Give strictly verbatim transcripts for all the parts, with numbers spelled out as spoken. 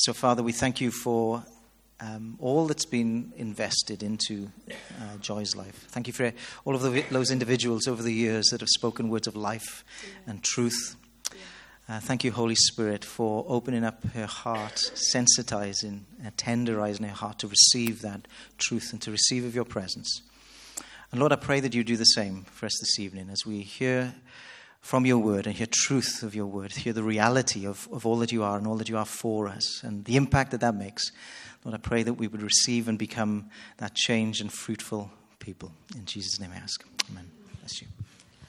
So, Father, we thank you for um, all that's been invested into uh, Joy's life. Thank you for all of the, those individuals over the years that have spoken words of life yeah. and truth. Yeah. Uh, thank you, Holy Spirit, for opening up her heart, sensitizing and tenderizing her heart to receive that truth and to receive of your presence. And Lord, I pray that you do the same for us this evening as we hear from your word and hear truth of your word, hear the reality of, of all that you are and all that you are for us and the impact that that makes. Lord, I pray that we would receive and become that changed and fruitful people. In Jesus' name I ask. Amen. Bless you.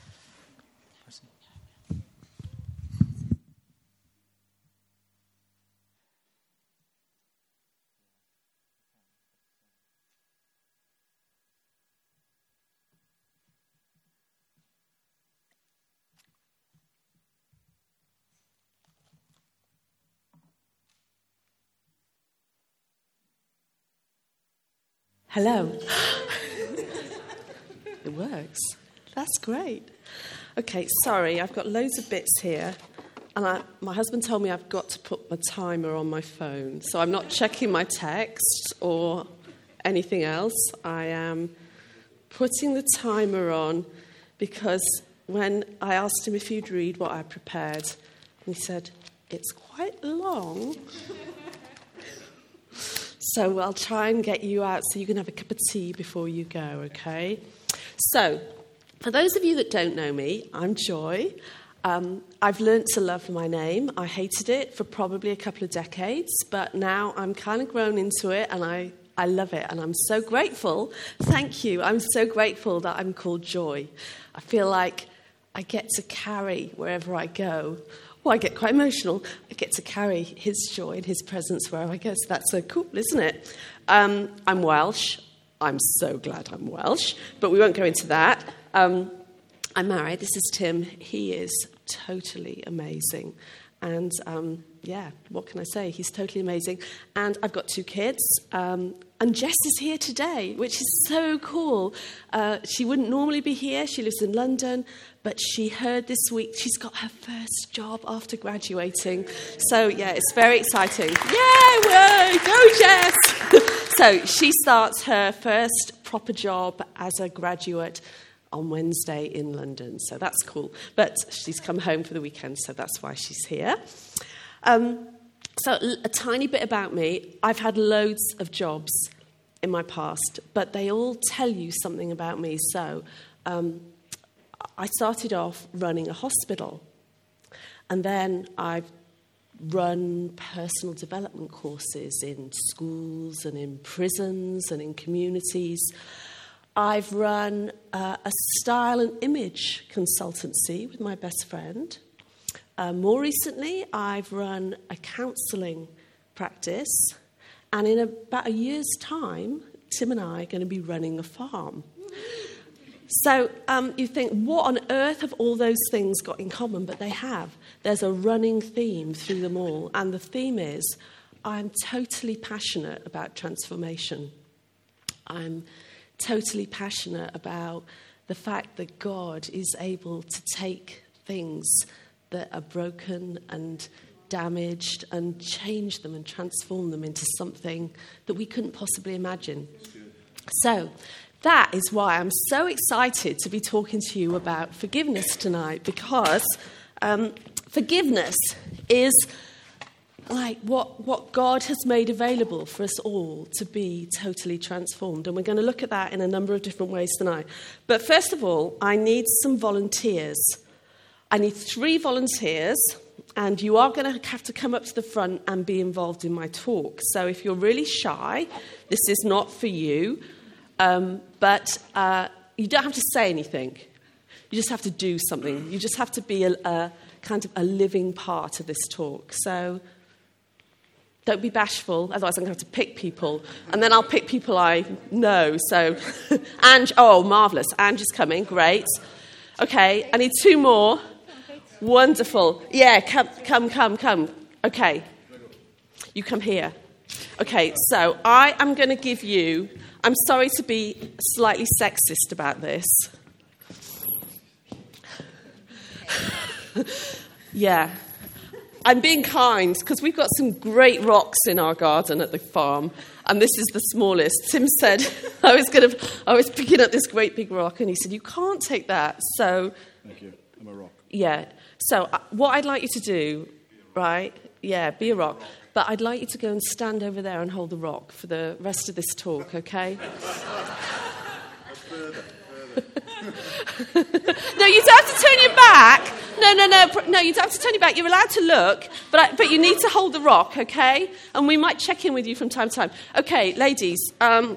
Hello. It works. That's great. Okay, sorry, I've got loads of bits here. And I, my husband told me I've got to put my timer on my phone. So I'm not checking my text or anything else. I am putting the timer on because when I asked him if he'd read what I prepared, he said, it's quite long. So I'll try and get you out so you can have a cup of tea before you go, okay? So, for those of you that don't know me, I'm Joy. Um, I've learnt to love my name. I hated it for probably a couple of decades, but now I'm kind of grown into it and I, I love it. And I'm so grateful. Thank you. I'm so grateful that I'm called Joy. I feel like I get to carry wherever I go. Well, I get quite emotional. I get to carry his joy and his presence wherever I go. So that's so cool, isn't it? Um, I'm Welsh. I'm so glad I'm Welsh, but we won't go into that. Um, I'm married. This is Tim. He is totally amazing. And, um, yeah, what can I say? He's totally amazing. And I've got two kids. Um, and Jess is here today, which is so cool. Uh, she wouldn't normally be here. She lives in London. But she heard this week she's got her first job after graduating. So, yeah, it's very exciting. Yay, whoa, go Jess! So she starts her first proper job as a graduate on Wednesday in London. So that's cool. But she's come home for the weekend, so that's why she's here. Um, so a tiny bit about me. I've had loads of jobs in my past, but they all tell you something about me. So um, I started off running a hospital, and then I've run personal development courses in schools and in prisons and in communities. I've run uh, a style and image consultancy with my best friend. Uh, more recently, I've run a counselling practice. And in about a year's time, Tim and I are going to be running a farm. So um, you think, what on earth have all those things got in common? But they have. There's a running theme through them all. And the theme is, I'm totally passionate about transformation. I'm totally passionate about the fact that God is able to take things that are broken and damaged and change them and transform them into something that we couldn't possibly imagine. So that is why I'm so excited to be talking to you about forgiveness tonight, because um, forgiveness is like what, what God has made available for us all to be totally transformed. And we're going to look at that in a number of different ways tonight. But first of all, I need some volunteers. I need three volunteers, and you are going to have to come up to the front and be involved in my talk. So if you're really shy, this is not for you. Um, but uh, you don't have to say anything. You just have to do something. You just have to be a, a kind of a living part of this talk. So don't be bashful, otherwise I'm going to have to pick people. And then I'll pick people I know. So, Ange, oh, marvellous. Ange is coming, great. Okay, I need two more. Wonderful. Yeah, come, come, come, come. Okay, you come here. Okay, so I am going to give you, I'm sorry to be slightly sexist about this. Yeah. I'm being kind because we've got some great rocks in our garden at the farm, and this is the smallest. Tim said I was going to, I was picking up this great big rock, and he said, "You can't take that." So, thank you. I'm a rock. Yeah. So, uh, what I'd like you to do, right? Yeah, be a rock. But I'd like you to go and stand over there and hold the rock for the rest of this talk, okay? No, you don't have to turn your back. No, no, no, no, you don't have to turn your back. You're allowed to look, but I, but you need to hold the rock, okay? And we might check in with you from time to time. Okay, ladies, um,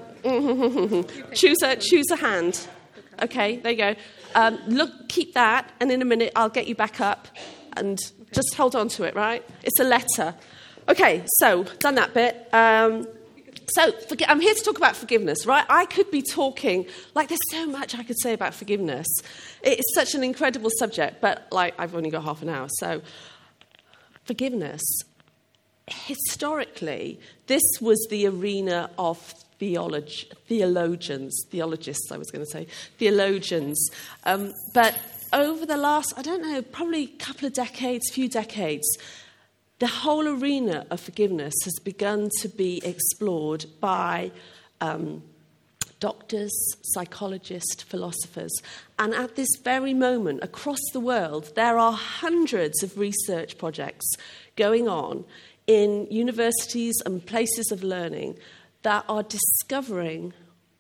choose a choose a hand. Okay, there you go. Um, look, keep that, and in a minute I'll get you back up, and just hold on to it, right? It's a letter. Okay, so done that bit. Um, So, I'm here to talk about forgiveness, right? I could be talking, like, there's so much I could say about forgiveness. It's such an incredible subject, but, like, I've only got half an hour. So, forgiveness, historically, this was the arena of theology, theologians, theologists, I was going to say, theologians. Um, but over the last, I don't know, probably a couple of decades, few decades, the whole arena of forgiveness has begun to be explored by um, doctors, psychologists, philosophers. And at this very moment, across the world, there are hundreds of research projects going on in universities and places of learning that are discovering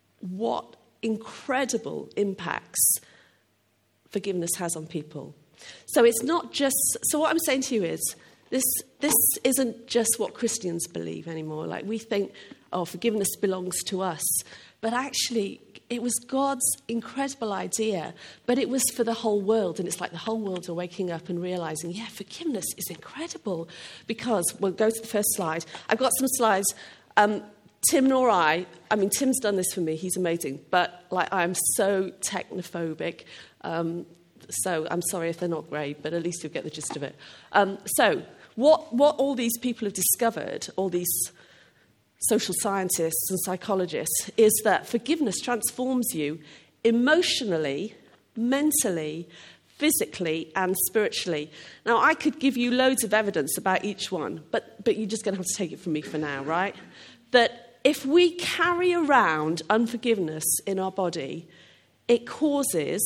what incredible impacts forgiveness has on people. So it's not just... So what I'm saying to you is, This this isn't just what Christians believe anymore. Like, we think, oh, forgiveness belongs to us. But actually, it was God's incredible idea, but it was for the whole world. And it's like the whole world are waking up and realizing, yeah, forgiveness is incredible. Because, we'll go to the first slide. I've got some slides. Um, Tim nor I, I mean, Tim's done this for me. He's amazing. But, like, I'm so technophobic. Um, so I'm sorry if they're not great, but at least you'll get the gist of it. Um, so... What, what all these people have discovered, all these social scientists and psychologists, is that forgiveness transforms you emotionally, mentally, physically, and spiritually. Now, I could give you loads of evidence about each one, but, but you're just going to have to take it from me for now, right? That if we carry around unforgiveness in our body, it causes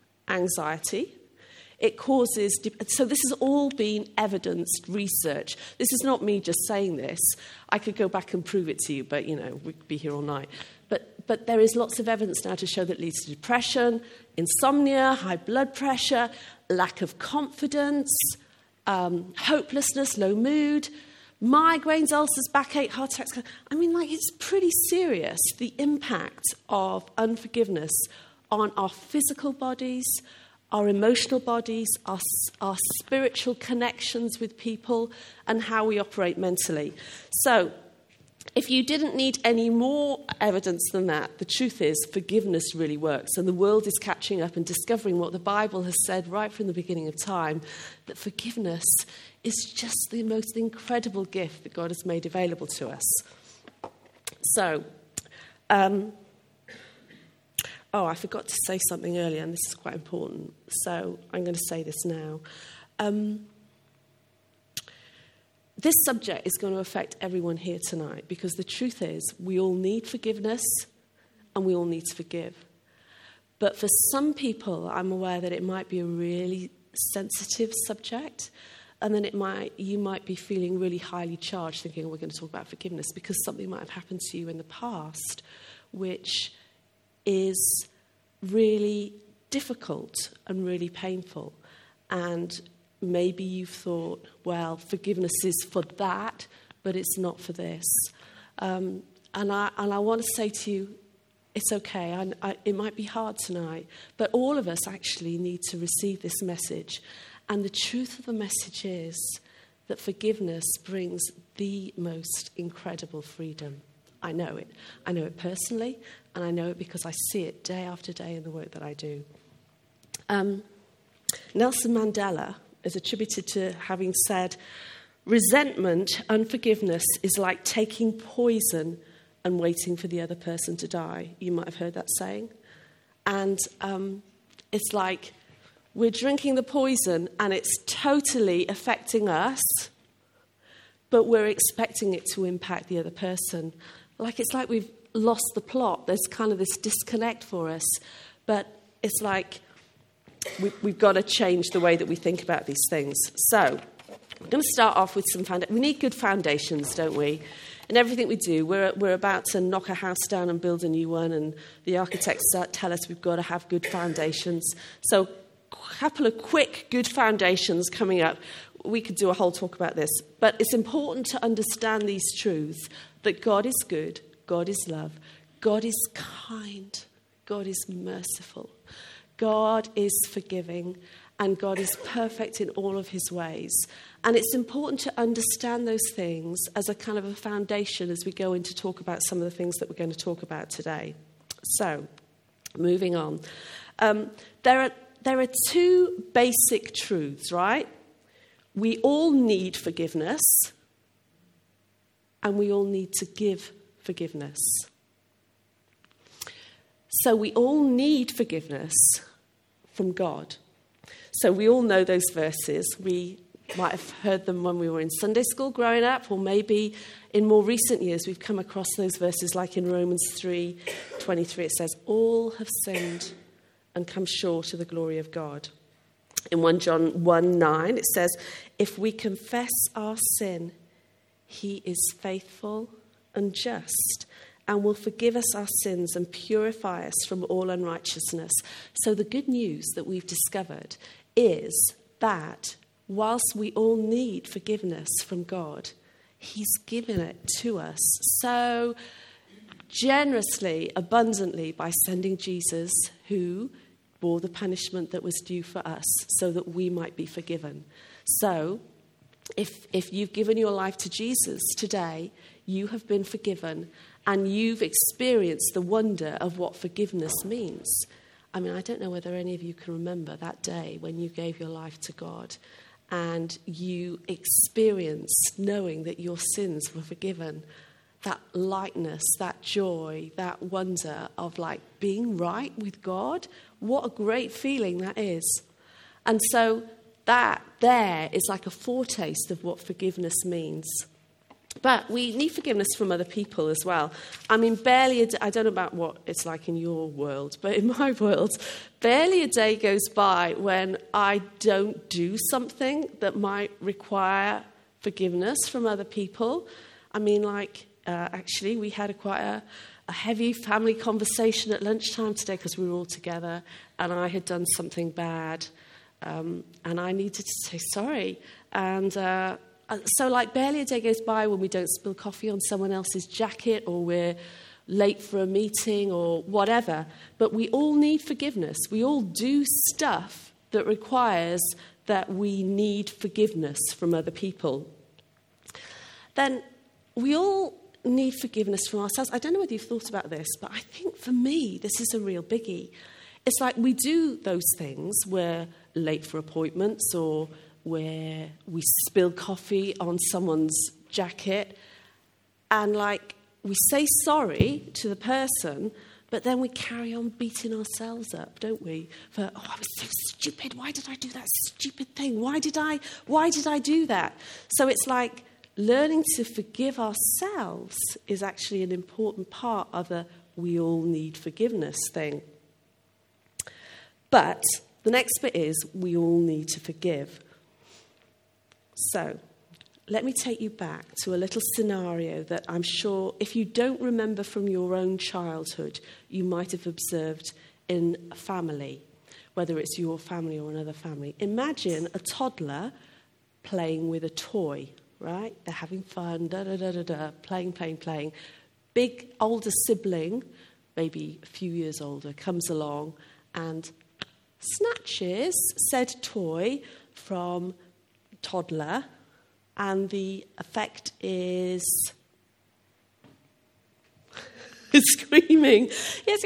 anxiety. It causes... So this has all been evidenced research. This is not me just saying this. I could go back and prove it to you, but, you know, we could be here all night. But but there is lots of evidence now to show that it leads to depression, insomnia, high blood pressure, lack of confidence, um, hopelessness, low mood, migraines, ulcers, backache, heart attacks. I mean, like, it's pretty serious, the impact of unforgiveness on our physical bodies, our emotional bodies, our, our spiritual connections with people, and how we operate mentally. So, if you didn't need any more evidence than that, the truth is forgiveness really works. And the world is catching up and discovering what the Bible has said right from the beginning of time, that forgiveness is just the most incredible gift that God has made available to us. So, um... Oh, I forgot to say something earlier, and this is quite important. So I'm going to say this now. Um, this subject is going to affect everyone here tonight, because the truth is we all need forgiveness and we all need to forgive. But for some people, I'm aware that it might be a really sensitive subject, and then it might you might be feeling really highly charged, thinking, oh, we're going to talk about forgiveness, because something might have happened to you in the past, which is really difficult and really painful. And maybe you've thought, well, forgiveness is for that, but it's not for this. Um, and I and I want to say to you, it's okay. I, I, it might be hard tonight, but all of us actually need to receive this message. And the truth of the message is that forgiveness brings the most incredible freedom. I know it. I know it personally, and I know it because I see it day after day in the work that I do. Um, Nelson Mandela is attributed to having said, resentment, unforgiveness is like taking poison and waiting for the other person to die. You might have heard that saying. And um, it's like we're drinking the poison and it's totally affecting us, but we're expecting it to impact the other person. Like it's like we've lost the plot. There's kind of this disconnect for us. But it's like we, we've got to change the way that we think about these things. So we're going to start off with some foundations. We need good foundations, don't we? In everything we do, we're, we're about to knock a house down and build a new one, and the architects tell us we've got to have good foundations. So a couple of quick good foundations coming up. We could do a whole talk about this, but it's important to understand these truths, that God is good, God is love, God is kind, God is merciful, God is forgiving, and God is perfect in all of his ways. And it's important to understand those things as a kind of a foundation as we go in to talk about some of the things that we're going to talk about today. So, moving on. Um, there are there are two basic truths, right? We all need forgiveness, and we all need to give forgiveness. So we all need forgiveness from God. So we all know those verses. We might have heard them when we were in Sunday school growing up, or maybe in more recent years we've come across those verses, like in Romans three twenty-three. It says, all have sinned and come short of the glory of God. In First John one nine, it says, if we confess our sin, he is faithful and just and will forgive us our sins and purify us from all unrighteousness. So the good news that we've discovered is that whilst we all need forgiveness from God, he's given it to us so generously, abundantly, by sending Jesus, who bore the punishment that was due for us so that we might be forgiven. So if if you've given your life to Jesus today, you have been forgiven and you've experienced the wonder of what forgiveness means. I mean, I don't know whether any of you can remember that day when you gave your life to God and you experienced knowing that your sins were forgiven. That lightness, that joy, that wonder of like being right with God. What a great feeling that is. And so that there is like a foretaste of what forgiveness means. But we need forgiveness from other people as well. I mean, barely a day, I don't know about what it's like in your world, but in my world, barely a day goes by when I don't do something that might require forgiveness from other people. I mean, like, uh, actually, we had a quite a, a heavy family conversation at lunchtime today because we were all together, and I had done something bad, um, and I needed to say sorry. And uh, so, like, barely a day goes by when we don't spill coffee on someone else's jacket, or we're late for a meeting, or whatever. But we all need forgiveness. We all do stuff that requires that we need forgiveness from other people. Then we all need forgiveness from ourselves. I don't know whether you've thought about this, but I think for me, this is a real biggie. It's like we do those things. We're late for appointments, or where we spill coffee on someone's jacket, and like we say sorry to the person, but then we carry on beating ourselves up, don't we? For, oh, I was so stupid. Why did I do that stupid thing? Why did I, why did I do that? So it's like learning to forgive ourselves is actually an important part of the we all need forgiveness thing. But the next bit is we all need to forgive. So let me take you back to a little scenario that I'm sure, if you don't remember from your own childhood, you might have observed in a family, whether it's your family or another family. Imagine a toddler playing with a toy, right? They're having fun, da da da da da, playing, playing, playing. Big older sibling, maybe a few years older, comes along and snatches said toy from toddler, and the effect is screaming. Yes.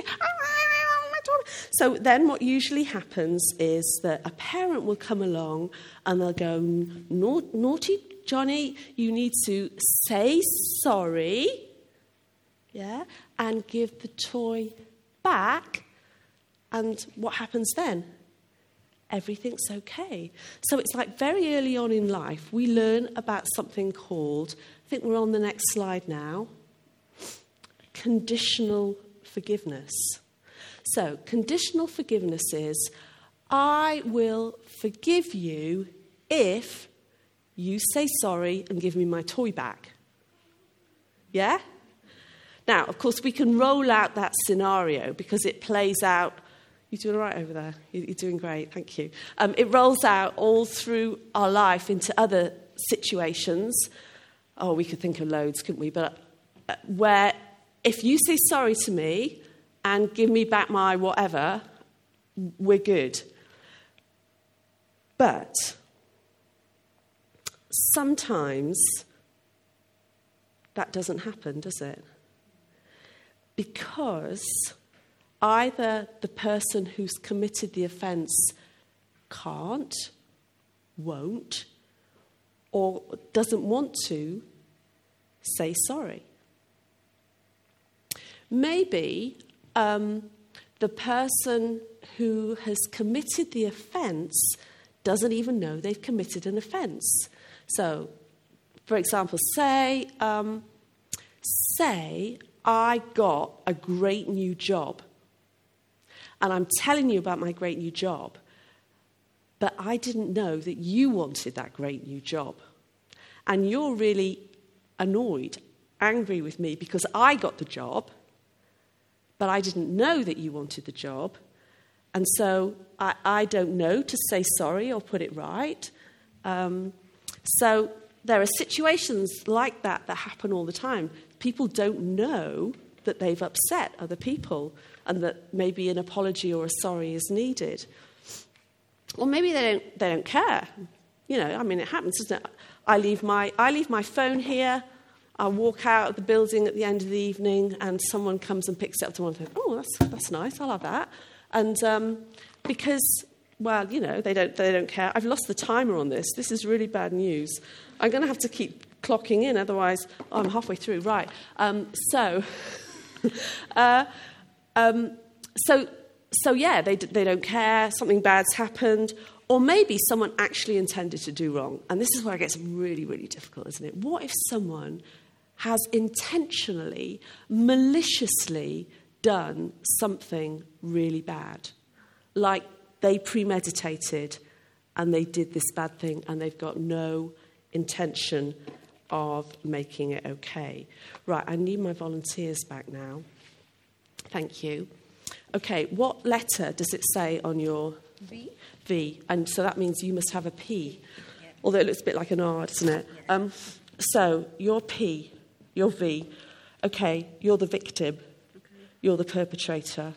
So then what usually happens is that a parent will come along and they'll go, naughty Johnny, you need to say sorry, yeah, and give the toy back. And what happens then? everything's okay. So it's like very early on in life, we learn about something called, I think we're on the next slide now, conditional forgiveness. So conditional forgiveness is, I will forgive you if you say sorry and give me my toy back. Yeah? Now, of course, we can roll out that scenario because it plays out. You're doing all right over there? You're doing great, thank you. Um, it rolls out all through our life into other situations. Oh, we could think of loads, couldn't we? But uh, where if you say sorry to me and give me back my whatever, we're good. But sometimes that doesn't happen, does it? Because either the person who's committed the offence can't, won't, or doesn't want to say sorry. Maybe um, the person who has committed the offence doesn't even know they've committed an offence. So, for example, say, um, say I got a great new job, and I'm telling you about my great new job, but I didn't know that you wanted that great new job. And you're really annoyed, angry with me because I got the job, but I didn't know that you wanted the job. And so I, I don't know to say sorry or put it right. Um, so there are situations like that that happen all the time. People don't know that they've upset other people and that maybe an apology or a sorry is needed. Or maybe they don't they don't care. You know, I mean, it happens, doesn't it? I leave my I leave my phone here. I walk out of the building at the end of the evening, and someone comes and picks it up. Someone thinks, "Oh, that's that's nice. I'll have that." And um, because, well, you know, they don't they don't care. I've lost the timer on this. This is really bad news. I'm going to have to keep clocking in, otherwise, oh, I'm halfway through. Right. Um, so, uh, um, so, so yeah, they they don't care. Something bad's happened, or maybe someone actually intended to do wrong. And this is where it gets really, really difficult, isn't it? What if someone has intentionally, maliciously done something really bad, like they premeditated and they did this bad thing and they've got no intention of making it okay. Right, I need my volunteers back now. Thank you. Okay, what letter does it say on your V? V, and so that means you must have a P, yeah. Although it looks a bit like an R, doesn't it? Yeah. Um, so your P, your V. Okay, you're the victim. You're the perpetrator.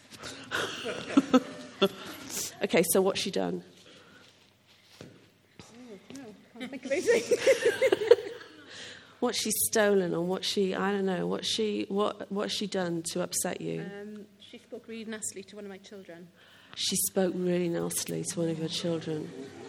Okay, so what's she done? Oh, no, can't think of anything. What's she stolen, or what she, I don't know, what she, what, what's she done to upset you? Um, she spoke really nastily to one of my children. She spoke really nastily to one of your children.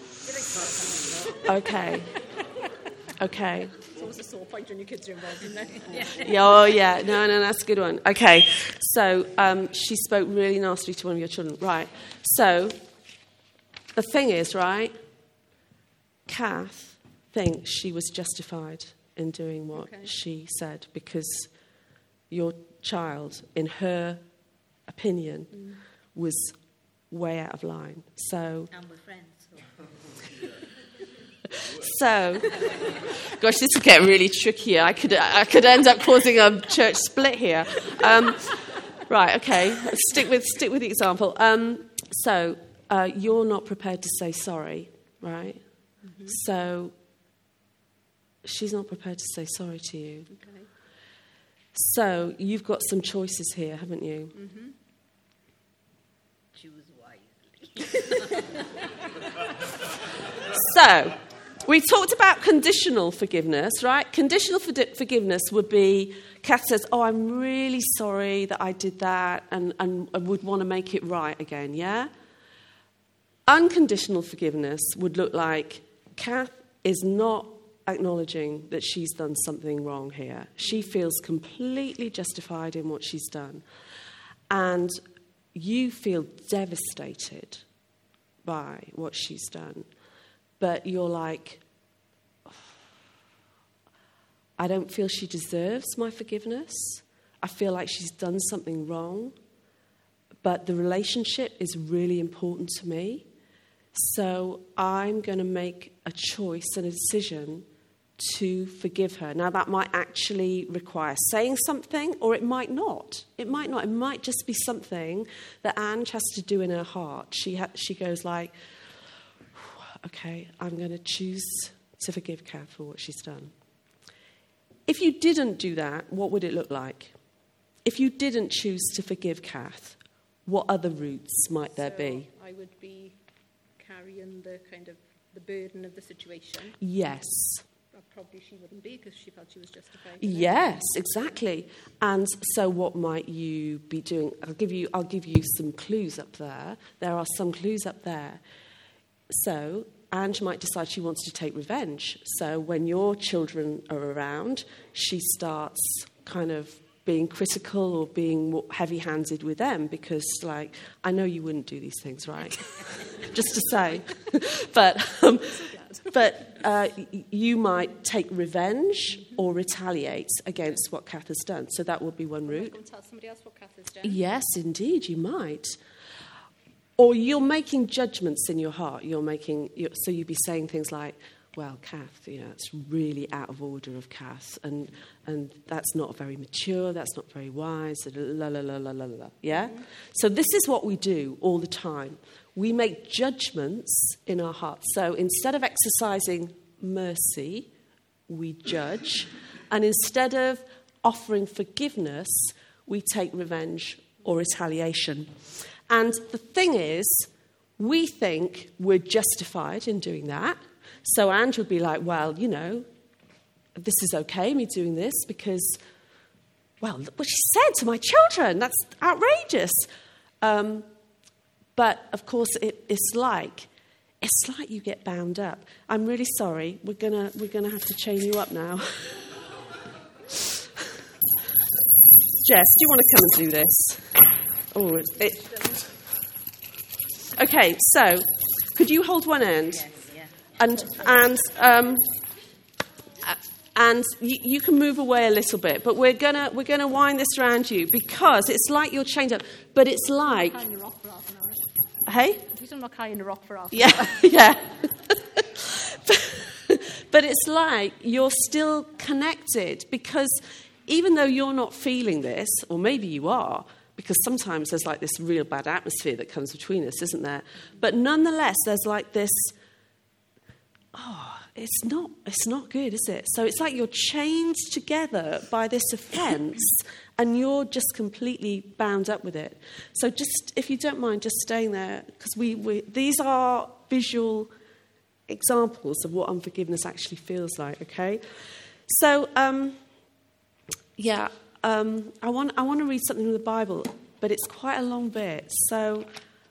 Okay. Okay. It's always a sore point when your kids are involved, isn't it? Yeah, oh, yeah. No, no, that's a good one. Okay. So um, she spoke really nastily to one of your children. Right. So the thing is, right, Kath thinks she was justified in doing what okay. she said because your child, in her opinion, mm. was way out of line. So... And we're friends. So, gosh, this would get really tricky. I could, I could end up causing a church split here. Um, right, okay. Stick with, stick with the example. Um, so, uh, you're not prepared to say sorry, right? Mm-hmm. So, she's not prepared to say sorry to you. Okay. So, you've got some choices here, haven't you? Mm-hmm. Choose wisely. So, we talked about conditional forgiveness, right? Conditional for- forgiveness would be, Kath says, oh, I'm really sorry that I did that and, and I would want to make it right again, yeah? Unconditional forgiveness would look like Kath is not acknowledging that she's done something wrong here. She feels completely justified in what she's done. And you feel devastated by what she's done, but you're like, I don't feel she deserves my forgiveness. I feel like she's done something wrong, but the relationship is really important to me. So I'm going to make a choice and a decision to forgive her. Now, that might actually require saying something, or it might not. It might not. It might just be something that Ange has to do in her heart. She ha- she goes like, okay, I'm going to choose to forgive Kath for what she's done. If you didn't do that, what would it look like? If you didn't choose to forgive Kath, what other routes might there so be? I would be carrying the kind of the burden of the situation. Yes. Well, probably she wouldn't be because she felt she was justified. in it. Yes, exactly. And so what might you be doing? I'll give you I'll give you some clues up there. There are some clues up there. So Ange might decide she wants to take revenge. So when your children are around, she starts kind of being critical or being heavy-handed with them because, like, I know you wouldn't do these things, right? Just to say. but um, but uh, you might take revenge or retaliate against what Kath has done. So that would be one route. Go and tell somebody else what Kath has done. Yes, indeed, you might. Or you're making judgments in your heart. You're making you're, so you'd be saying things like, "Well, Kath, you know, it's really out of order of Kath, and and that's not very mature. That's not very wise." La la la la la la. Yeah. Mm-hmm. So this is what we do all the time. We make judgments in our hearts. So instead of exercising mercy, we judge, and instead of offering forgiveness, we take revenge or retaliation. And the thing is, we think we're justified in doing that. So Ange would be like, well, you know, this is okay, me doing this, because, well, look what she said to my children. That's outrageous. Um, but, of course, it, it's like, it's like you get bound up. I'm really sorry. We're gonna we're gonna have to chain you up now. Jess, do you want to come and do this? Oh, it. Okay, so could you hold one end? Yes, yeah. And and um, and you, you can move away a little bit, but we're gonna we're gonna wind this around you because it's like you're chained up, but it's like, Carrying the rock for half an hour. hey, He's not carrying the rock for half an yeah, hour. yeah. But it's like you're still connected because even though you're not feeling this, or maybe you are. Because sometimes there's like this real bad atmosphere that comes between us, isn't there? But nonetheless, there's like this, oh, it's not, it's not good, is it? So it's like you're chained together by this offence and you're just completely bound up with it. So just, if you don't mind, just staying there, because we, we, these are visual examples of what unforgiveness actually feels like, okay? So, um, yeah, Um, I want I want to read something from the Bible, but it's quite a long bit. So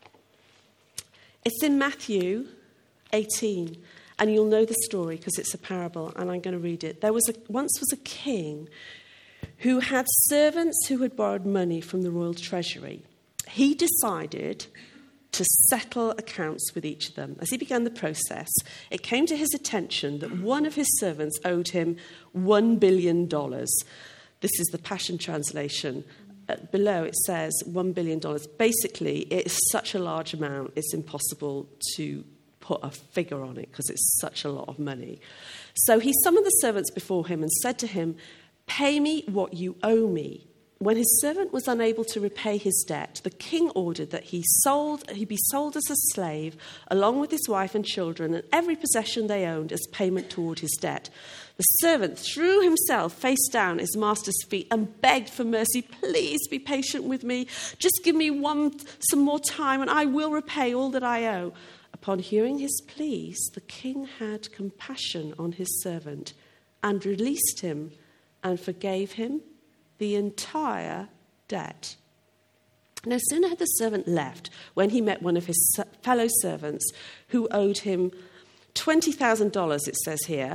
it's in Matthew eighteen, and you'll know the story because it's a parable, and I'm going to read it. There was a, once was a king who had servants who had borrowed money from the royal treasury. He decided to settle accounts with each of them. As he began the process, it came to his attention that one of his servants owed him one billion dollars. This is the Passion Translation. Uh, below it says one billion dollars. Basically, it's such a large amount, it's impossible to put a figure on it because it's such a lot of money. So he summoned the servants before him and said to him, "Pay me what you owe me." When his servant was unable to repay his debt, the king ordered that he sold, he be sold as a slave, along with his wife and children, and every possession they owned as payment toward his debt. The servant threw himself face down at his master's feet and begged for mercy. "Please be patient with me. Just give me one, some more time, and I will repay all that I owe." Upon hearing his pleas, the king had compassion on his servant and released him and forgave him the entire debt. No sooner had the servant left when he met one of his fellow servants who owed him twenty thousand dollars, it says here,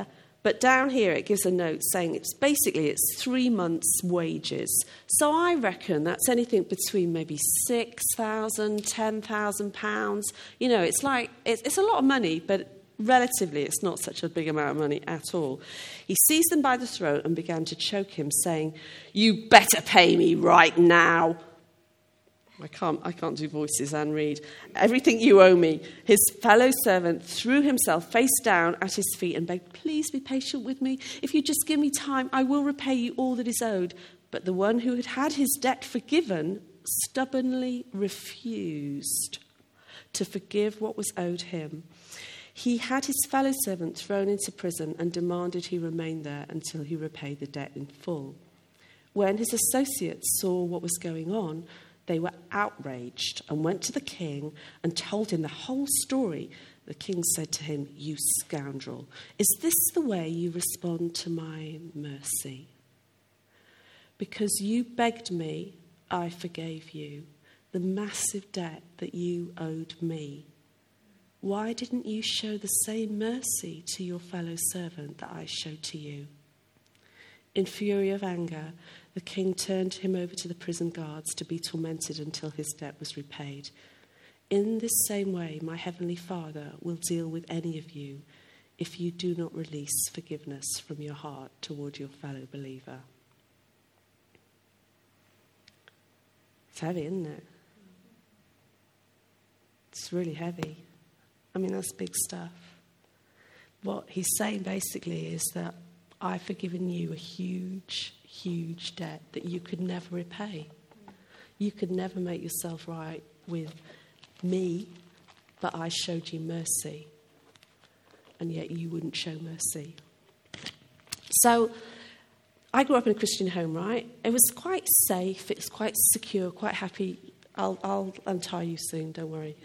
But down here it gives a note saying it's basically it's three months' wages. So I reckon that's anything between maybe six thousand, ten thousand pounds. You know, it's like it's, it's a lot of money, but relatively it's not such a big amount of money at all. He seized him by the throat and began to choke him, saying, "You better pay me right now." I can't, I can't do voices and read. "Everything you owe me." His fellow servant threw himself face down at his feet and begged, "Please be patient with me. If you just give me time, I will repay you all that is owed." But the one who had had his debt forgiven stubbornly refused to forgive what was owed him. He had his fellow servant thrown into prison and demanded he remain there until he repaid the debt in full. When his associates saw what was going on, they were outraged and went to the king and told him the whole story. The king said to him, "You scoundrel, is this the way you respond to my mercy? Because you begged me, I forgave you the massive debt that you owed me. Why didn't you show the same mercy to your fellow servant that I showed to you?" In fury of anger, the king turned him over to the prison guards to be tormented until his debt was repaid. In this same way, my heavenly Father will deal with any of you if you do not release forgiveness from your heart toward your fellow believer. It's heavy, isn't it? It's really heavy. I mean, that's big stuff. What he's saying basically is that I've forgiven you a huge, huge debt that you could never repay. You could never make yourself right with me, but I showed you mercy, and yet you wouldn't show mercy. So I grew up in a Christian home, right? It was quite safe, it was quite secure, quite happy. I'll, I'll untie you soon, don't worry.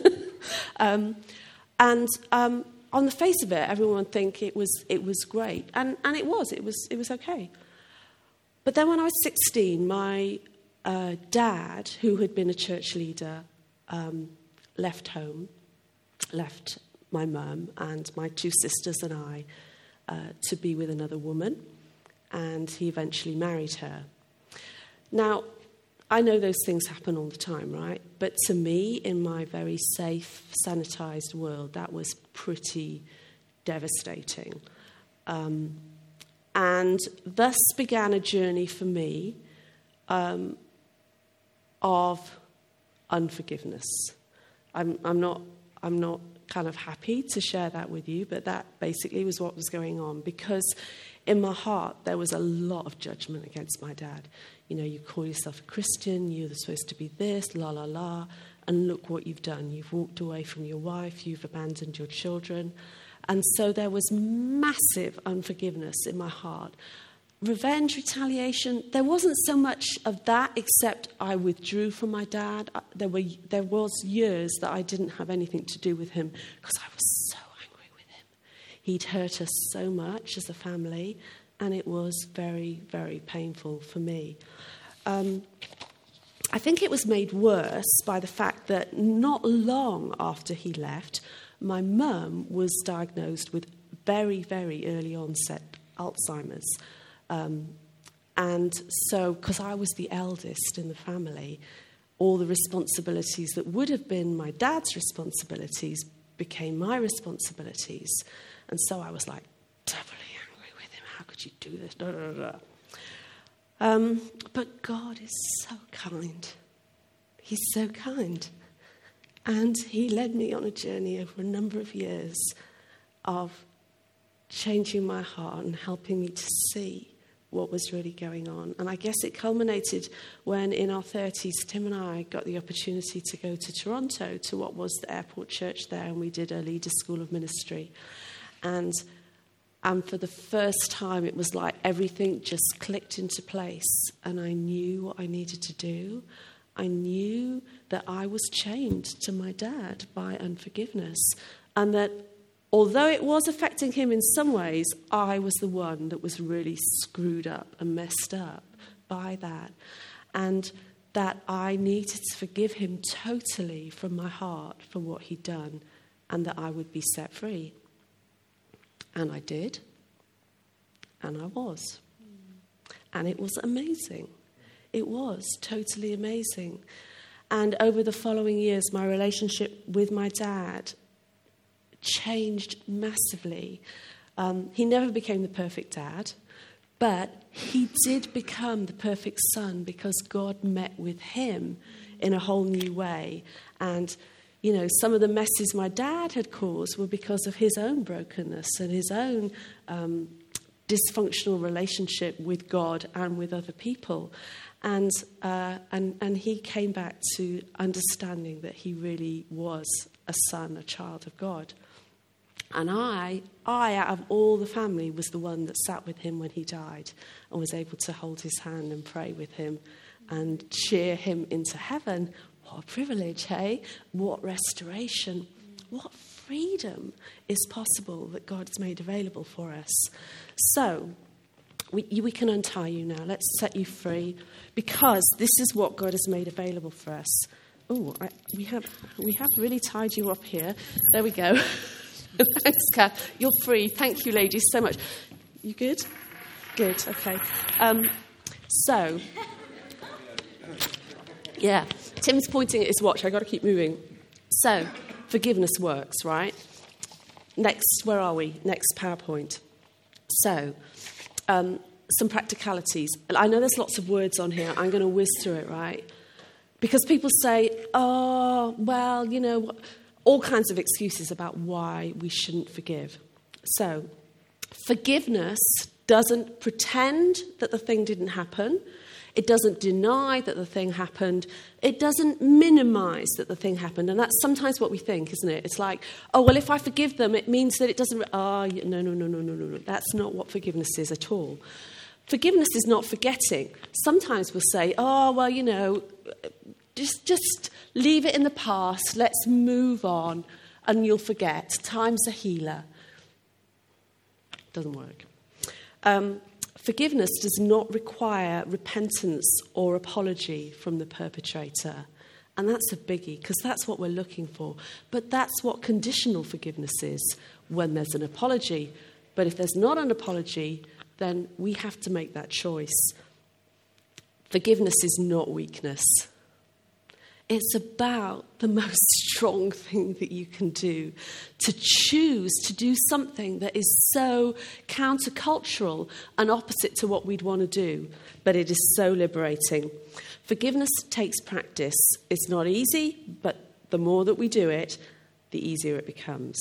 um, and um, on the face of it, everyone would think it was it was great, and and it was, it was it was okay. But then when I was sixteen, my uh, dad, who had been a church leader, um, left home, left my mum and my two sisters and I uh, to be with another woman, and he eventually married her. Now, I know those things happen all the time, right? But to me, in my very safe, sanitized world, that was pretty devastating. Um, and thus began a journey for me um, of unforgiveness. I'm, I'm not, I'm not kind of happy to share that with you, but that basically was what was going on, because in my heart there was a lot of judgment against my dad. You know, you call yourself a Christian, you're supposed to be this, la, la, la, and look what you've done. You've walked away from your wife, you've abandoned your children. And so there was massive unforgiveness in my heart. Revenge, retaliation, there wasn't so much of that, except I withdrew from my dad. There were there was years that I didn't have anything to do with him because I was so angry with him. He'd hurt us so much as a family, and it was very, very painful for me. Um, I think it was made worse by the fact that not long after he left, my mum was diagnosed with very, very early onset Alzheimer's. Um, and so, because I was the eldest in the family, all the responsibilities that would have been my dad's responsibilities became my responsibilities. And so I was like, doubly angry with him. How could you do this? Da, da, da. Um, but God is so kind. He's so kind. And he led me on a journey over a number of years of changing my heart and helping me to see what was really going on. And I guess it culminated when in our thirties, Tim and I got the opportunity to go to Toronto to what was the airport church there, and we did a Leaders School of Ministry. And, and for the first time, it was like everything just clicked into place, and I knew what I needed to do. I knew that I was chained to my dad by unforgiveness, and that although it was affecting him in some ways, I was the one that was really screwed up and messed up by that. And that I needed to forgive him totally from my heart for what he'd done, and that I would be set free. And I did. And I was. And it was amazing. It was totally amazing. And over the following years, my relationship with my dad changed massively. Um, he never became the perfect dad, but he did become the perfect son because God met with him in a whole new way. And, you know, some of the messes my dad had caused were because of his own brokenness and his own um, dysfunctional relationship with God and with other people. And, uh, and, and he came back to understanding that he really was a son, a child of God. And I, I, out of all the family, was the one that sat with him when he died and was able to hold his hand and pray with him and cheer him into heaven. What a privilege, hey? What restoration. What freedom is possible that God's made available for us. So, we, we can untie you now. Let's set you free because this is what God has made available for us. Oh, we have we have really tied you up here. There we go. Thanks, Kath. You're free. Thank you, ladies, so much. You good? Good, okay. Um, so, yeah, Tim's pointing at his watch. I've got to keep moving. So, forgiveness works, right? Next, where are we? Next PowerPoint. So, um, some practicalities. I know there's lots of words on here. I'm going to whiz through it, right? Because people say, oh, well, you know, all kinds of excuses about why we shouldn't forgive. So, forgiveness doesn't pretend that the thing didn't happen. It doesn't deny that the thing happened. It doesn't minimize that the thing happened. And that's sometimes what we think, isn't it? It's like, oh, well, if I forgive them, it means that it doesn't... Oh, no, no, no, no, no, no, no. That's not what forgiveness is at all. Forgiveness is not forgetting. Sometimes we'll say, oh, well, you know, just, just leave it in the past. Let's move on and you'll forget. Time's a healer. Doesn't work. Um, forgiveness does not require repentance or apology from the perpetrator. And that's a biggie, because that's what we're looking for. But that's what conditional forgiveness is, when there's an apology. But if there's not an apology, then we have to make that choice. Forgiveness is not weakness. It's about the most strong thing that you can do, to choose to do something that is so countercultural and opposite to what we'd want to do, but it is so liberating. Forgiveness takes practice. It's not easy, but the more that we do it, the easier it becomes.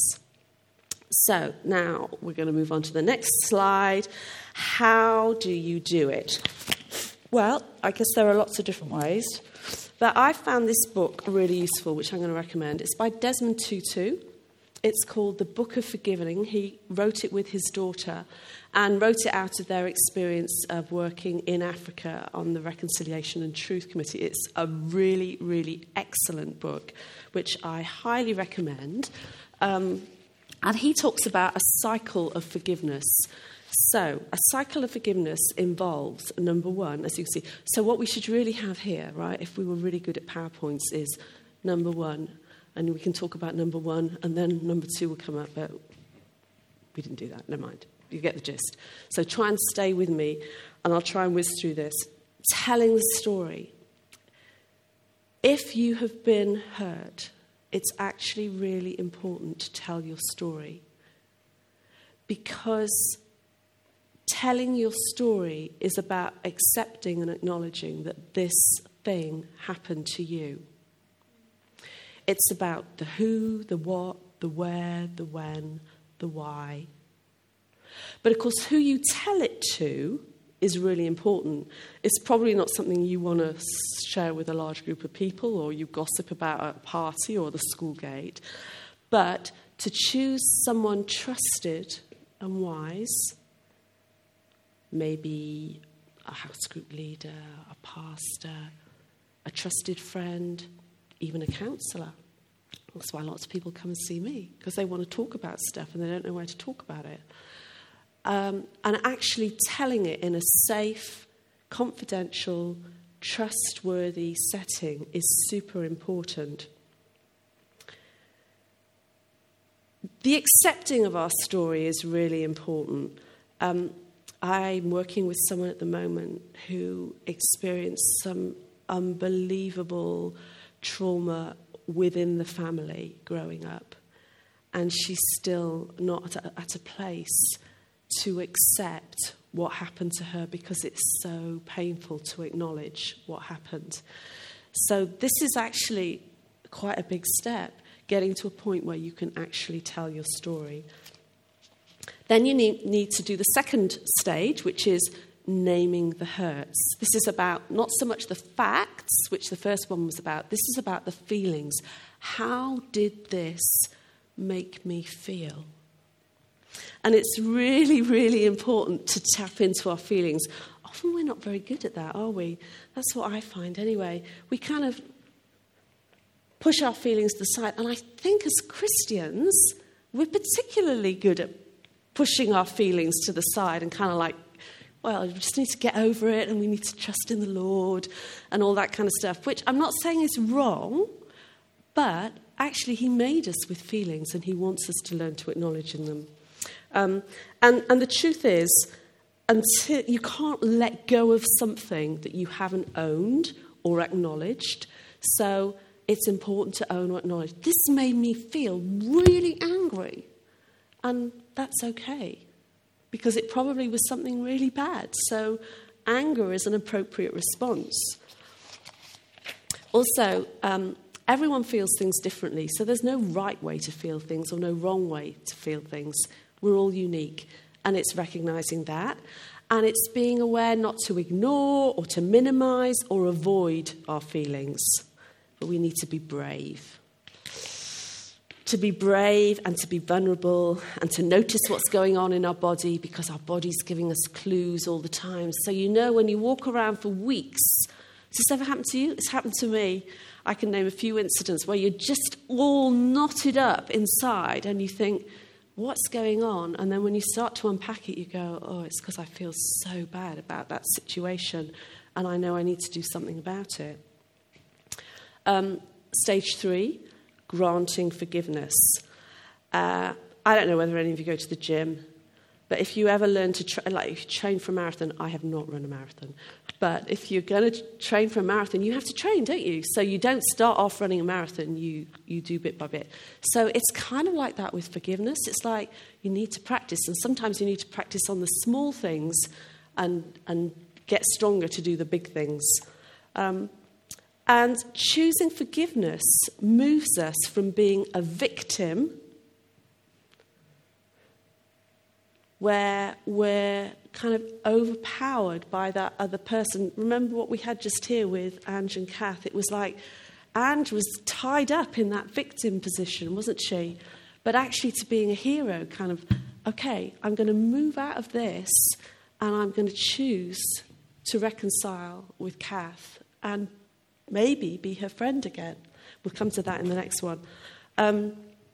So now we're going to move on to the next slide. How do you do it? Well, I guess there are lots of different ways. But I found this book really useful, which I'm going to recommend. It's by Desmond Tutu. It's called The Book of Forgiving. He wrote it with his daughter and wrote it out of their experience of working in Africa on the Reconciliation and Truth Committee. It's a really, really excellent book, which I highly recommend. Um, and he talks about a cycle of forgiveness. So, a cycle of forgiveness involves, number one, as you can see, so what we should really have here, right, if we were really good at PowerPoints, is number one, and we can talk about number one, and then number two will come up, but we didn't do that, never mind. You get the gist. So try and stay with me, and I'll try and whiz through this. Telling the story. If you have been hurt, it's actually really important to tell your story, because telling your story is about accepting and acknowledging that this thing happened to you. It's about the who, the what, the where, the when, the why. But of course, who you tell it to is really important. It's probably not something you want to share with a large group of people, or you gossip about at a party or the school gate. But to choose someone trusted and wise, maybe a house group leader, a pastor, a trusted friend, even a counsellor. That's why lots of people come and see me, because they want to talk about stuff and they don't know where to talk about it. Um, and actually telling it in a safe, confidential, trustworthy setting is super important. The accepting of our story is really important. Um, I'm working with someone at the moment who experienced some unbelievable trauma within the family growing up. And she's still not at a, at a place to accept what happened to her because it's so painful to acknowledge what happened. So this is actually quite a big step, getting to a point where you can actually tell your story. Then you need, need to do the second stage, which is naming the hurts. This is about not so much the facts, which the first one was about. This is about the feelings. How did this make me feel? And it's really, really important to tap into our feelings. Often we're not very good at that, are we? That's what I find anyway. We kind of push our feelings to the side. And I think as Christians, we're particularly good at pushing our feelings to the side and kind of like, well, we just need to get over it and we need to trust in the Lord and all that kind of stuff, which I'm not saying is wrong, but actually he made us with feelings and he wants us to learn to acknowledge in them. Um, and, and the truth is, until you can't let go of something that you haven't owned or acknowledged. So it's important to own or acknowledge. This made me feel really angry. And that's okay, because it probably was something really bad. So anger is an appropriate response. Also, um, everyone feels things differently, so there's no right way to feel things or no wrong way to feel things. We're all unique, and it's recognizing that. And it's being aware not to ignore or to minimize or avoid our feelings. But we need to be brave. To be brave and to be vulnerable and to notice what's going on in our body, because our body's giving us clues all the time. So you know when you walk around for weeks, has this ever happened to you? It's happened to me. I can name a few incidents where you're just all knotted up inside and you think, what's going on? And then when you start to unpack it, you go, oh, it's because I feel so bad about that situation and I know I need to do something about it. Um, stage three. Granting forgiveness. Uh, I don't know whether any of you go to the gym, but if you ever learn to tra- like if you train for a marathon, I have not run a marathon, but if you're going to train for a marathon, you have to train, don't you? So you don't start off running a marathon, you you do bit by bit. So it's kind of like that with forgiveness. It's like you need to practice, and sometimes you need to practice on the small things and and get stronger to do the big things. Um, And choosing forgiveness moves us from being a victim, where we're kind of overpowered by that other person. Remember what we had just here with Ange and Kath? It was like Ange was tied up in that victim position, wasn't she? But actually to being a hero, kind of, okay, I'm going to move out of this and I'm going to choose to reconcile with Kath and maybe be her friend again. We'll come to that in the next one. Um,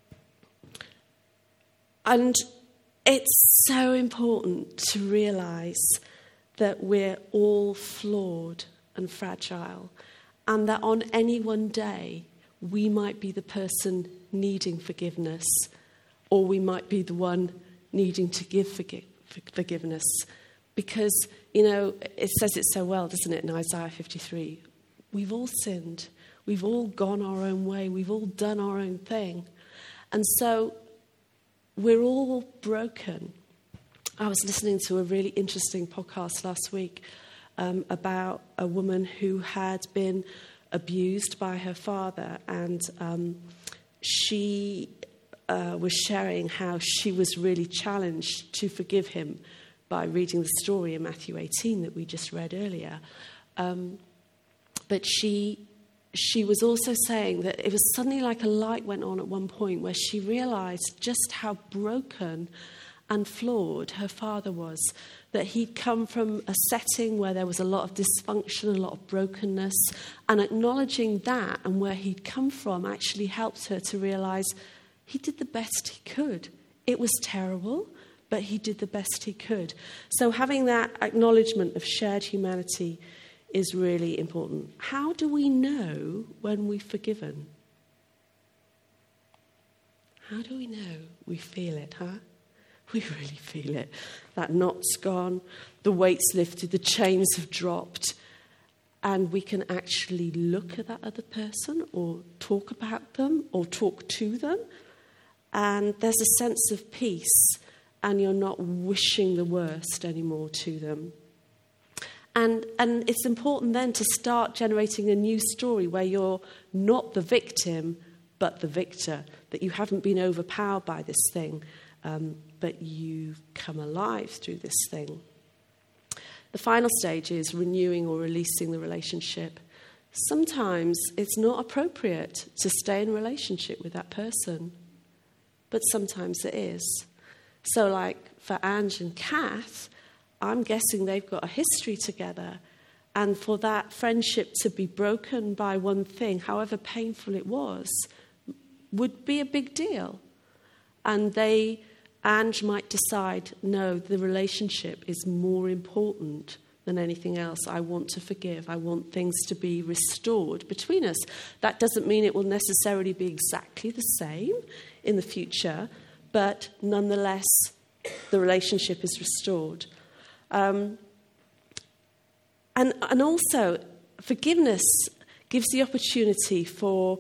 and it's so important to realise that we're all flawed and fragile, and that on any one day we might be the person needing forgiveness, or we might be the one needing to give forgi- forgiveness. Because, you know, it says it so well, doesn't it, in Isaiah fifty-three? We've all sinned. We've all gone our own way. We've all done our own thing. And so we're all broken. I was listening to a really interesting podcast last week um, about a woman who had been abused by her father. And um, she uh, was sharing how she was really challenged to forgive him by reading the story in Matthew eighteen that we just read earlier. Um But she she was also saying that it was suddenly like a light went on at one point where she realised just how broken and flawed her father was, that he'd come from a setting where there was a lot of dysfunction, a lot of brokenness, and acknowledging that and where he'd come from actually helped her to realise he did the best he could. It was terrible, but he did the best he could. So having that acknowledgement of shared humanity is really important. How do we know when we've forgiven? How do we know we feel it, huh? we really feel it. That knot's gone, the weight's lifted, the chains have dropped, and we can actually look at that other person or talk about them or talk to them, and there's a sense of peace, and you're not wishing the worst anymore to them. And and it's important then to start generating a new story where you're not the victim, but the victor, that you haven't been overpowered by this thing, um, but you've come alive through this thing. The final stage is renewing or releasing the relationship. Sometimes it's not appropriate to stay in a relationship with that person, but sometimes it is. So like for Ange and Kath, I'm guessing they've got a history together, and for that friendship to be broken by one thing, however painful it was, would be a big deal. And they, Ange might decide, no, the relationship is more important than anything else. I want to forgive. I want things to be restored between us. That doesn't mean it will necessarily be exactly the same in the future, but nonetheless, the relationship is restored. Um, and, and also, forgiveness gives the opportunity for,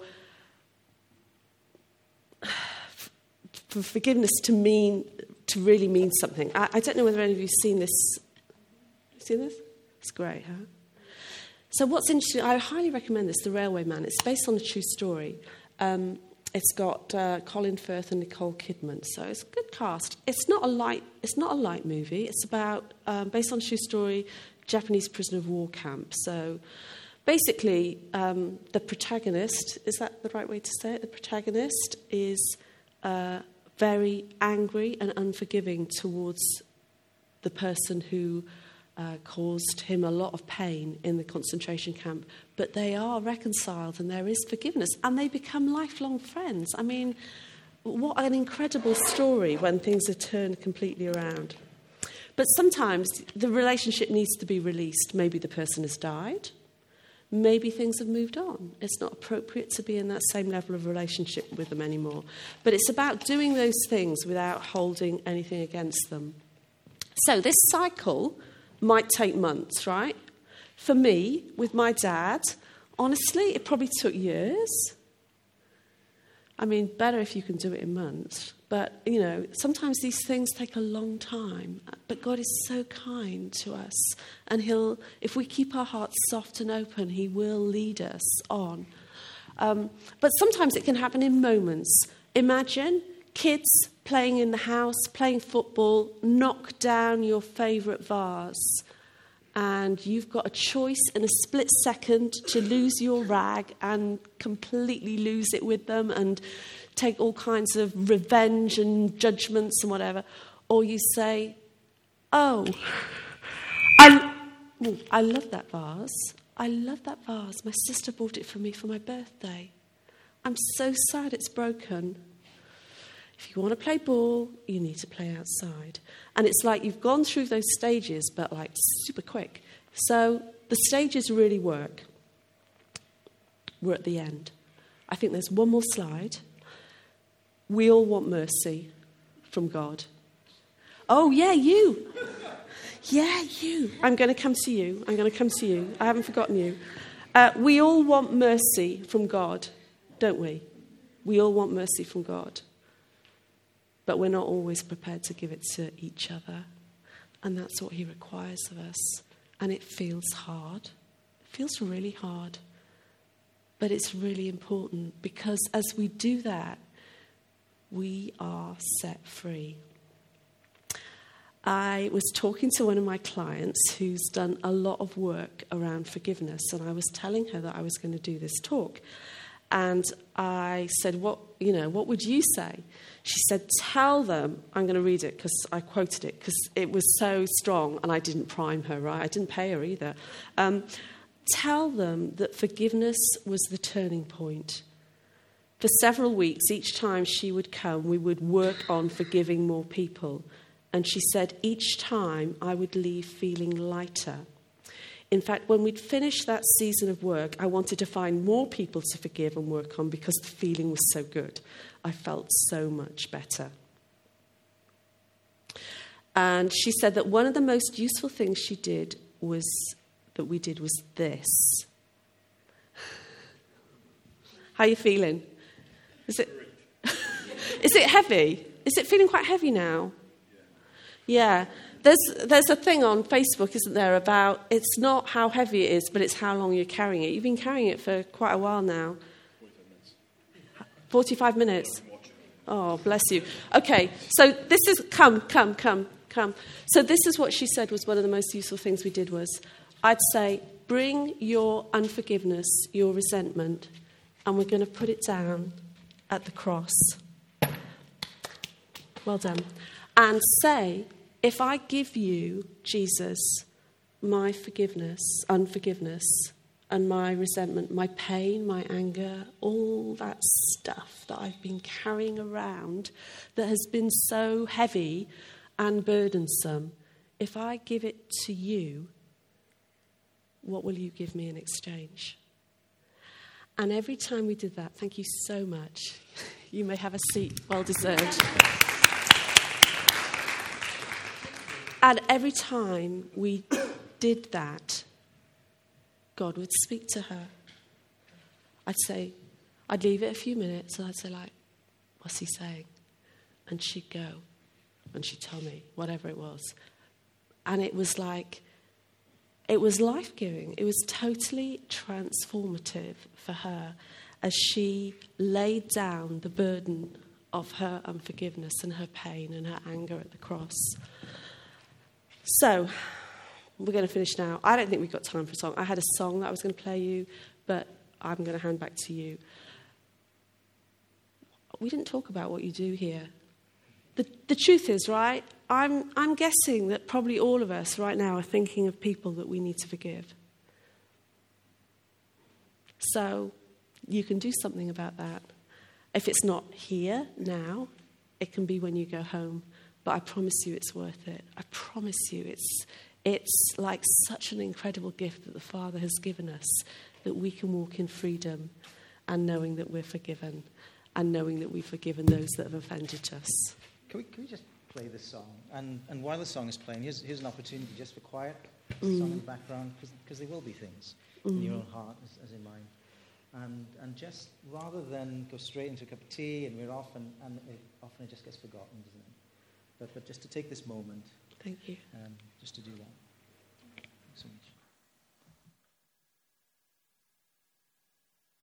for forgiveness to mean, to really mean something. I, I don't know whether any of you have seen this. Seen this? It's great, huh? So what's interesting, I highly recommend this, The Railway Man. It's based on a true story. Um, it's got uh, Colin Firth and Nicole Kidman, so it's a good cast. It's not a light. It's not a light movie. It's about um, based on a true story, Japanese prisoner of war camp. So basically, um, the protagonist, is that the right way to say it? The protagonist is uh, very angry and unforgiving towards the person who Uh, caused him a lot of pain in the concentration camp, but they are reconciled and there is forgiveness and they become lifelong friends. I mean, what an incredible story when things are turned completely around. But sometimes the relationship needs to be released. Maybe the person has died. Maybe things have moved on. It's not appropriate to be in that same level of relationship with them anymore. But it's about doing those things without holding anything against them. So this cycle might take months, right? For me, with my dad, honestly, it probably took years. I mean, better if you can do it in months. But, you know, sometimes these things take a long time. But God is so kind to us. And he'll, if we keep our hearts soft and open, he will lead us on. Um, but sometimes it can happen in moments. Imagine kids playing in the house, playing football, knock down your favourite vase. And you've got a choice in a split second to lose your rag and completely lose it with them and take all kinds of revenge and judgments and whatever. Or you say, oh, I, I love that vase. I love that vase. My sister bought it for me for my birthday. I'm so sad it's broken. If you want to play ball, you need to play outside. And it's like you've gone through those stages, but like super quick. So the stages really work. We're at the end. I think there's one more slide. We all want mercy from God. Oh, yeah, you. Yeah, you. I'm going to come to you. I'm going to come to you. I haven't forgotten you. Uh, we all want mercy from God, don't we? We all want mercy from God. But we're not always prepared to give it to each other. And that's what he requires of us. And it feels hard. It feels really hard. But it's really important because as we do that, we are set free. I was talking to one of my clients who's done a lot of work around forgiveness. And I was telling her that I was going to do this talk. And I said, what, you know, what would you say? She said, tell them, I'm going to read it because I quoted it because it was so strong and I didn't prime her, right? I didn't pay her either. Um, tell them that forgiveness was the turning point. For several weeks, each time she would come, we would work on forgiving more people. And she said, each time I would leave feeling lighter. In fact, when we'd finished that season of work, I wanted to find more people to forgive and work on because the feeling was so good. I felt so much better. And she said that one of the most useful things she did was, that we did was this. How are you feeling? Is it, is it heavy? Is it feeling quite heavy now? Yeah. There's there's a thing on Facebook, isn't there, about it's not how heavy it is, but it's how long you're carrying it. You've been carrying it for quite a while now. forty-five minutes. Oh, bless you. Okay, so this is, come, come, come, come. So this is what she said was one of the most useful things we did was, I'd say, bring your unforgiveness, your resentment, and we're going to put it down at the cross. Well done. And say, if I give you, Jesus, my forgiveness, unforgiveness, and my resentment, my pain, my anger, all that stuff that I've been carrying around that has been so heavy and burdensome, if I give it to you, what will you give me in exchange? And every time we did that, thank you so much. You may have a seat, well deserved. And every time we did that, God would speak to her. I'd say, I'd leave it a few minutes and I'd say, like, what's he saying? And she'd go and she'd tell me whatever it was. And it was like, it was life-giving. It was totally transformative for her as she laid down the burden of her unforgiveness and her pain and her anger at the cross. So, we're going to finish now. I don't think we've got time for a song. I had a song that I was going to play you, but I'm going to hand back to you. We didn't talk about what you do here. The, the truth is, right, I'm, I'm guessing that probably all of us right now are thinking of people that we need to forgive. So, you can do something about that. If it's not here, now, it can be when you go home. But I promise you it's worth it. I promise you it's it's like such an incredible gift that the Father has given us, that we can walk in freedom and knowing that we're forgiven and knowing that we've forgiven those that have offended us. Can we, can we just play this song? And, and while the song is playing, here's, here's an opportunity just for quiet, Mm. song in the background, because there will be things Mm. in your own heart as, as in mine. And and just rather than go straight into a cup of tea and we're off, and, and it, often it just gets forgotten, doesn't it? But, but just to take this moment, Thank you. um, just to do that. Thanks so much.